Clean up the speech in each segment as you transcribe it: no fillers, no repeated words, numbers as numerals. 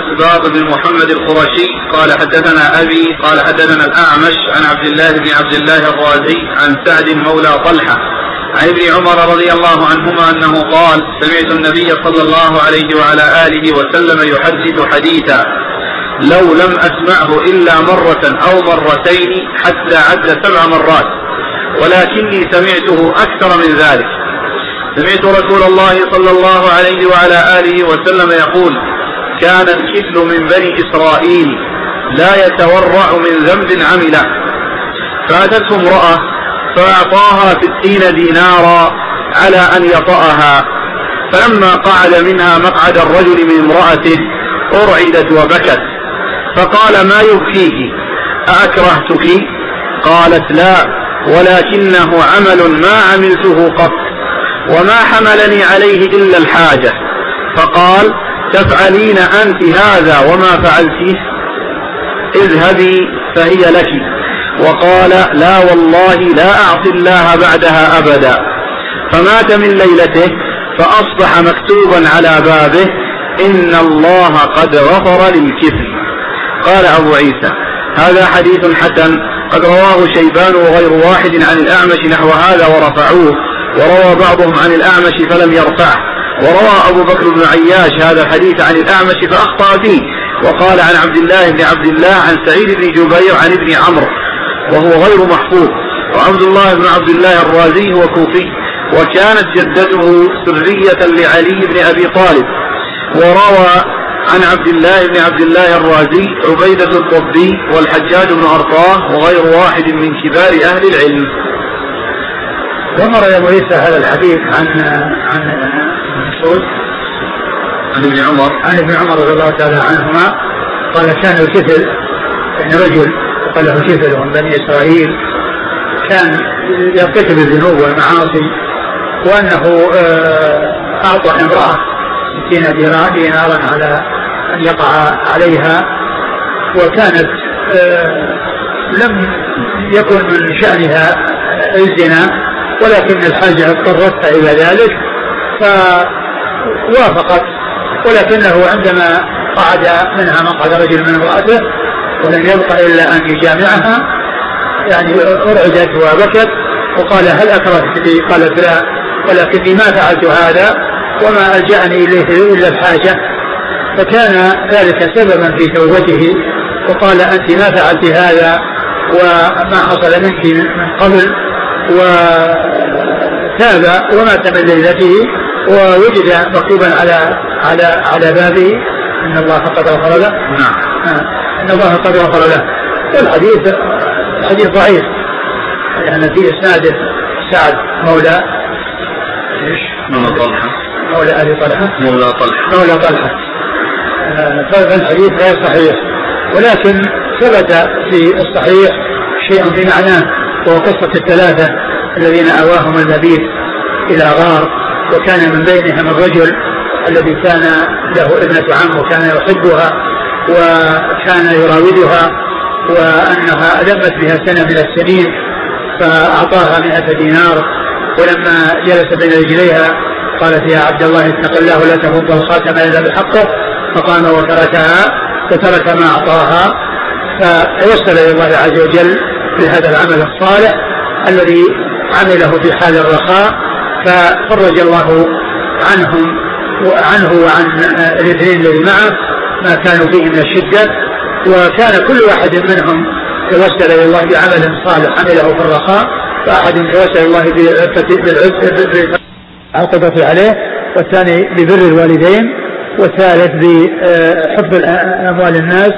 أسباط بن محمد القرشي قال حدثنا أبي قال حدثنا الأعمش عن عبد الله بن عبد الله الرازي عن سعد مولى طلحة عن ابن عمر رضي الله عنهما أنه قال سمعت النبي صلى الله عليه وعلى آله وسلم يحدث حديثا لو لم أسمعه إلا مرة أو مرتين حتى عد 7 مرات ولكني سمعته أكثر من ذلك. سمعت رسول الله صلى الله عليه وعلى آله وسلم يقول كان الكفل من بني إسرائيل لا يتورع من ذنب عمله فأتته امرأة فأعطاها 60 دينارا على أن يطأها فلما قعد منها مقعد الرجل من امرأته أرعدت وبكت فقال ما يبكيك أأكرهتك؟ قالت لا ولكنه عمل ما عملته قط وما حملني عليه إلا الحاجة. فقال تفعلين أنت هذا وما فعلتيه؟ اذهبي فهي لك. وقال لا والله لا أعصي الله بعدها أبدا. فمات من ليلته فأصبح مكتوبا على بابه إن الله قد غفر للكفل. قال أبو عيسى هذا حديث حسن قد رواه شيبان وغير واحد عن الأعمش نحو هذا ورفعوه وروى بعضهم عن الأعمش فلم يرفعه وروى أبو بكر بن عياش هذا الحديث عن الأعمش فأخطأ فيه وقال عن عبد الله بن عبد الله عن سعيد بن جبير عن ابن عمرو وهو غير محفوظ. وعبد الله بن عبد الله الرازي هو كوفي وكانت جدته سرية لعلي بن أبي طالب. وروى عن عبد الله بن عبد الله الرازي عبيدة الضبي والحجاج بن أرطاه وغير واحد من كبار أهل العلم. ومر يا عيسى هذا الحديث عن مسعود عن ابن عمر رضي الله تعالى عنهما قال كان الكفل يعني رجل قال له كفل من بني إسرائيل كان يرتكب الذنوب والمعاصي وأنه أعطى امرأة 60 دينارا على أن يقع عليها وكانت لم يكن من شأنها الزنا ولكن الحاجة اضطرتها إلى ذلك فوافقت ولكنه عندما قعد منها مقعد رجل من امرأته ولم يبق إلا أن يجامعها يعني أرعدت وبكت وقال هل أكرهتني؟ قالت لا ولكني ما فعلت هذا وما ألجأني إليه إلا الحاجة. فكان ذلك سببا في توبته وقال أنت ما فعلت هذا وما حصل منك من قبل وتاب ومات من ليلته ووجد مكتوبا على بابه إن الله قد غفر له. إن الله قد غفر له. والحديث ضعيف لأن في إسناده سعد مولى آل طلحة مولى طلحة فالحديث غير صحيح ولكن ثبت في الصحيح شيء بمعناه وهو قصة 3 الذين آواهم المبيت إلى غار وكان من بينهم الرجل الذي كان له ابنة عم وكان يحبها وكان يراودها وأنها لمت بها سنة من السنين فأعطاها 100 دينار ولما جلس بين رجليها قالت يا عبد الله اتق الله لا تفض الخاتم إلا بحقه فقام وتركها فترك ما أعطاها فوصل إلى الله عز وجل بهذا العمل الصالح الذي عمله في حال الرخاء ففرج الله عنه وعن الاثنين الذي معه ما كانوا فيه من الشدة وكان كل واحد منهم توسل إلى الله بعمل صالح عمله في الرخاء فأحد توسل الله بالعقبة عليه والثاني ببر الوالدين والثالث بحفظ أموال الناس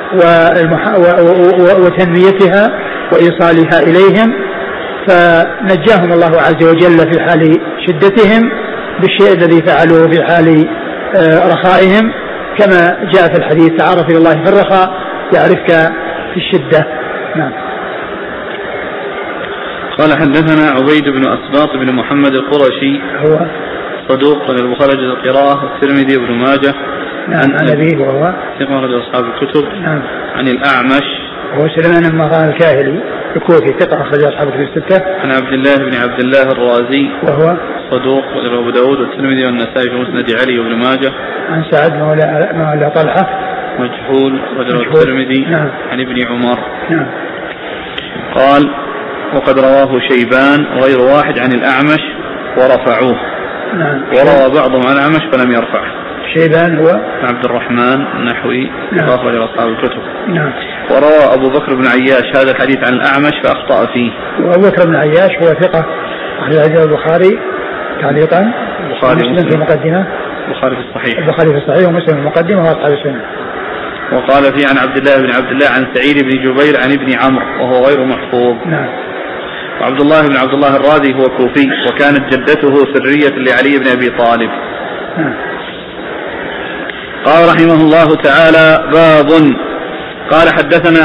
وتنميتها وإيصالها إليهم فنجاهم الله عز وجل في حال شدتهم بالشيء الذي فعلوه في حال رخائهم كما جاء في الحديث تعرف إلى الله في الرخاء يعرفك في الشدة. نعم. قال حدثنا عبيد بن أسباط بن محمد القرشي هو صدوق للبخاري القراءة والترمذي وابن ماجه. نعم. عن أبيه وهو ثقة رجل أصحاب الكتب. نعم. عن الأعمش هو سليمان بن مغان الكاهلي الكوفي ثقة أخرج أصحاب الكتب 6. عن عبد الله بن عبد الله الرازي وهو صدوق وأبو داود والترمذي والنسائي في مسند علي وابن ماجه. عن سعد مولى طلحة مجهول وجه الترمذي. نعم. عن ابن عمر. نعم. قال وقد رواه شيبان غير واحد عن الأعمش ورفعوه. نعم. وروى بعضهم عن الأعمش فلم يرفعه. شيبان هو عبد الرحمن النحوي. نعم. أخرج أصحاب الكتب. نعم. وروى أبو بكر بن عياش هذا الحديث عن الأعمش فأخطأ فيه. وأبو بكر بن عياش هو ثقة أخرج حديث البخاري تعليقا. البخاري ومسلم في المقدمة. البخاري في الصحيح. البخاري في الصحيح ومسلم في المقدمة وأصحاب السنة. وقال فيه عن عبد الله بن عبد الله عن سعيد بن جبير عن ابن عمرو وهو غير محفوظ. نعم. وعبد الله بن عبد الله الرازي هو كوفي وكانت جدته سرية لعلي بن أبي طالب. نعم. قال رحمه الله تعالى باب. قال حدثنا